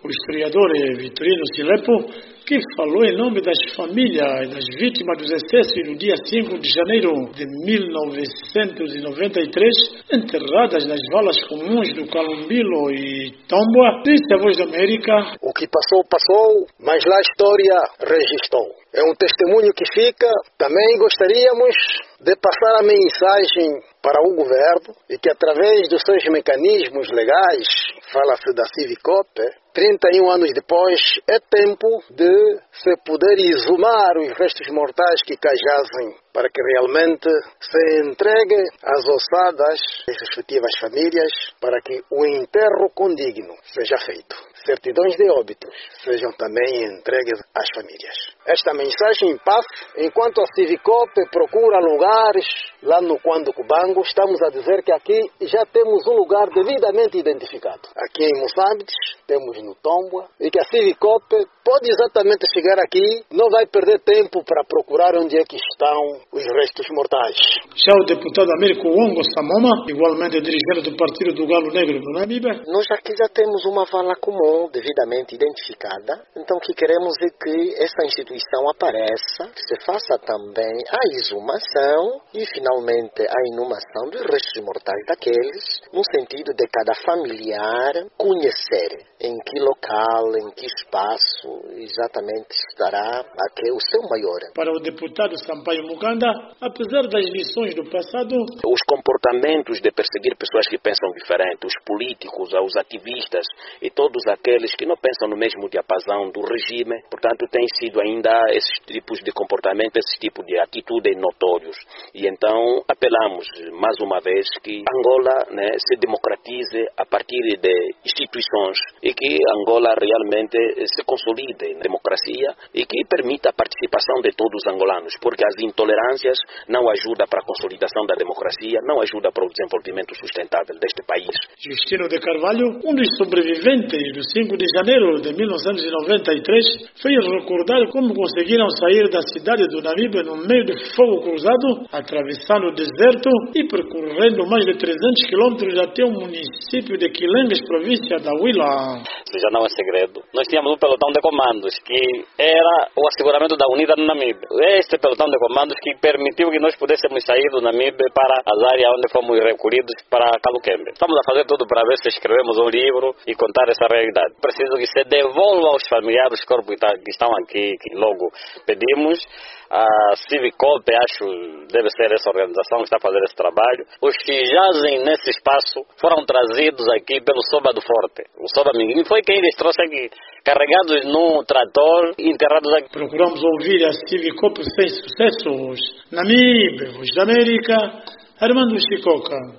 o historiador Vitorino Silepo, que falou em nome das famílias das vítimas dos excessos no dia 5 de janeiro de 1993, enterradas nas valas comuns do Calumbilo e Tomboa, disse a Voz da América: o que passou, passou, mas lá a história registrou. É um testemunho que fica. Também gostaríamos de passar a mensagem para o governo e que, através dos seus mecanismos legais, fala-se da Civicop, 31 anos depois, é tempo de se poder exumar os restos mortais que cá jazem, para que realmente se entregue às ossadas das respectivas famílias, para que o enterro condigno seja feito. Certidões de óbitos sejam também entregues às famílias. Esta mensagem passa enquanto a Civicop procura lugares lá no Quando Cubango. Estamos a dizer que aqui já temos um lugar devidamente identificado. Aqui em Moçambique, temos no Tomboa, e que a Civicop pode exatamente chegar aqui, não vai perder tempo para procurar onde é que estão os restos mortais. Já o deputado Américo Wongo Samoma, igualmente dirigente do Partido do Galo Negro do Namibe: nós aqui já temos uma vala comum devidamente identificada, então o que queremos é que essa instituição apareça, que se faça também a exumação e finalmente a inumação dos restos mortais daqueles, no sentido de cada familiar conhecer em que local, em que espaço exatamente estará aqui o seu maior. Para o deputado Sampaio Muganda, apesar das lições do passado, os comportamentos de perseguir pessoas que pensam diferente, os políticos, os ativistas e todos aqueles que não pensam no mesmo diapasão do regime, portanto, têm sido ainda esses tipos de comportamento, esses tipos de atitudes notórios. E então, apelamos mais uma vez que Angola, se democratize a partir de instituições e que Angola realmente se consolide na democracia e que permita a participação de todos os angolanos, porque as intolerâncias não ajudam para a consolidação da democracia, não ajudam para o desenvolvimento sustentável deste país. Justino de Carvalho, um dos sobreviventes do 5 de janeiro de 1993, fez recordar como conseguiram sair da cidade do Namibe no meio de fogo cruzado, atravessando o deserto e percorrendo mais de 300 quilômetros até o município de Quilengues, província da Huila. Já não é segredo. Nós tínhamos um pelotão de comandos que era o asseguramento da unidade no Namibe. Este pelotão de comandos que permitiu que nós pudéssemos sair do Namibe para as áreas onde fomos recolhidos para Caluquembe. Estamos a fazer tudo para ver se escrevemos um livro e contar essa realidade. Preciso que se devolva aos familiares os corpos que estão aqui, que logo pedimos. A Civicop, acho, deve ser essa organização que está a fazer esse trabalho. Os que jazem nesse espaço foram trazidos aqui pelo Soba do Forte. O Soba Minguim foi quem eles trouxe aqui, carregados num trator e enterrados aqui. Procuramos ouvir a Civicop sem sucessos. Namibe, Voz da América, Armando Chicoca.